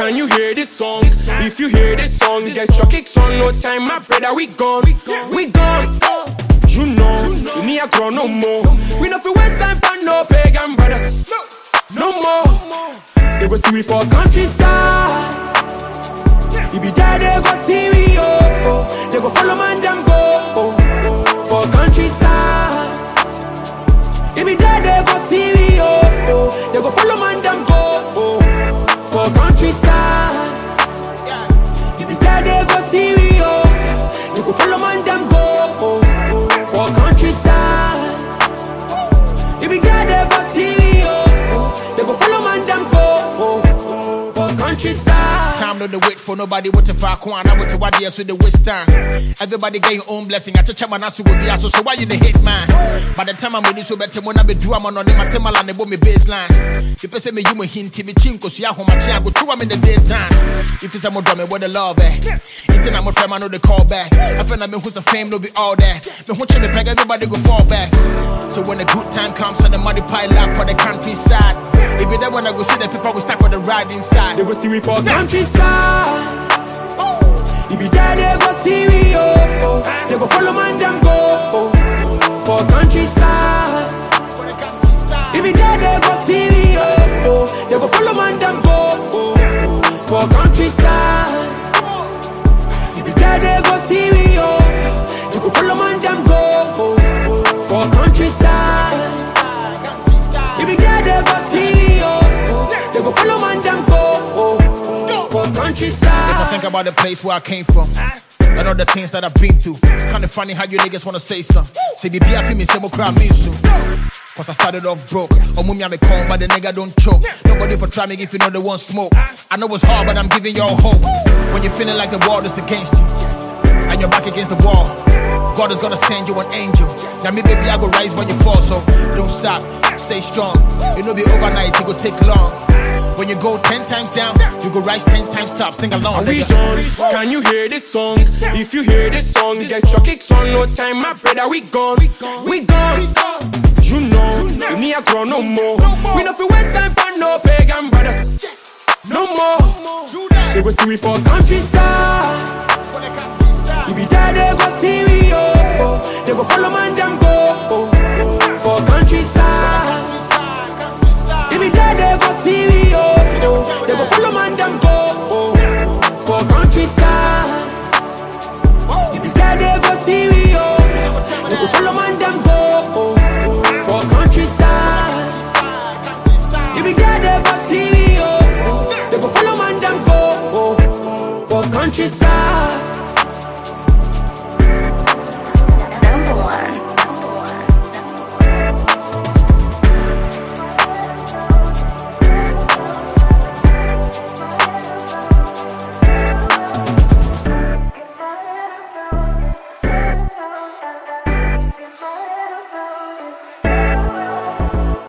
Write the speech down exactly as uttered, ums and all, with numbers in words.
Can you hear this song? If you hear this song, get your kicks on. No time, my brother, we gone. We gone. You know, you need a grow no more. We no fi waste time for no pagan brothers. No more. They go see we for countryside. If be there, they go see we, oh. They go follow man, them go, oh. For countryside. If be there, they go see we, oh. They go follow man, them go, oh. For countryside. If be there, they go see we, oh. They go follow man, them go, oh. For countryside. If be there, they go see we, oh. They go follow man, them go, oh. For countryside. Time no the wait for nobody. What if I can't? I want to what yes with the waste time. Everybody get your own blessing. I check my nasu will be so. So why you the hate man? By the time I'm ready, so better when I be do I'm on them. I tell my land about me baseline. If I say me you me hint me chinko so ya home my chin go two I'm in the daytime. If it's a more dummy what the love eh? It's an I'm a friend I know the call back. I feel like me who's a fame no be all that. Me watching me peg everybody go fall back. So when the good time comes and the money pile up for the countryside. If you there when I go see the people we stack on the ride inside. They go see we for countryside. If you there, they go see we, oh. They go follow man, them go, oh. For countryside. If you there, they go see we, oh. They go follow man, them go, oh. For countryside. If you there, they go see we, oh. They go follow man, them go, oh. For countryside. If you there, they go see we, oh. They go follow man, them go, oh. Countryside. If I think about the place where I came from and all the things that I've been through, it's kinda funny how you niggas wanna say something. Say the B I P me say mo cry me soon. Cause I started off broke. Or mummy I'm a con, but the nigga don't choke. Nobody for try me if you know they want smoke. I know it's hard, but I'm giving y'all hope. When you're feeling like the world is against you and you're back against the wall, God is gonna send you an angel. Now me baby I go rise when you fall, so don't stop, stay strong. It'll be overnight, it go take long. When you go ten times down, you go rise ten times up. Sing along, we on. Can you hear this song? If you hear this song, get your kicks on. No time, my brother, we gone. We gone. You know, you need a grow no more. We no fi waste time for no pagan brothers. No more. They go see we for countryside. If be there, they go see we, oh. They go follow man, them go, oh. For countryside. If be there, they go see we, oh. They go follow man, them go, oh. For countryside. If be there, they go see we, oh. They go follow man, them go, oh. For countryside. If be there, they go see we, oh. They go follow man, them go, oh. For countryside.